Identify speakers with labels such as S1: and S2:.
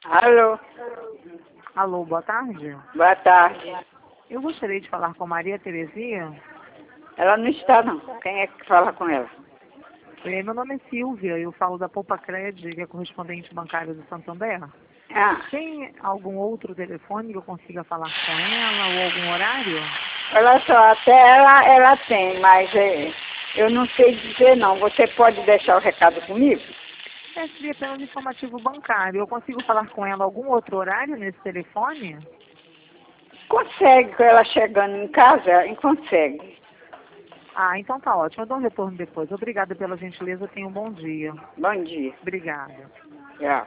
S1: Alô,
S2: Alô, boa tarde.
S1: boa tarde.
S2: Eu gostaria de falar com Maria Terezinha.
S1: Ela não está, não. Quem é que fala com ela?
S2: Meu nome é Silvia, eu falo da Poupa Cred, que é correspondente bancário do Santander.
S1: Ah,
S2: Tem algum outro telefone que eu consiga falar com ela ou algum horário?
S1: olha só, até ela tem, mas eu não sei dizer não. Você pode deixar o recado comigo?
S2: Seria apenas informativo bancário. Eu consigo falar com ela algum outro horário nesse telefone?
S1: Consegue, com ela chegando em casa, consegue.
S2: Ah, então tá ótimo. Eu dou um retorno depois. Obrigada pela gentileza. Tenha um bom dia.
S1: Bom dia.
S2: Obrigada.
S1: Tchau.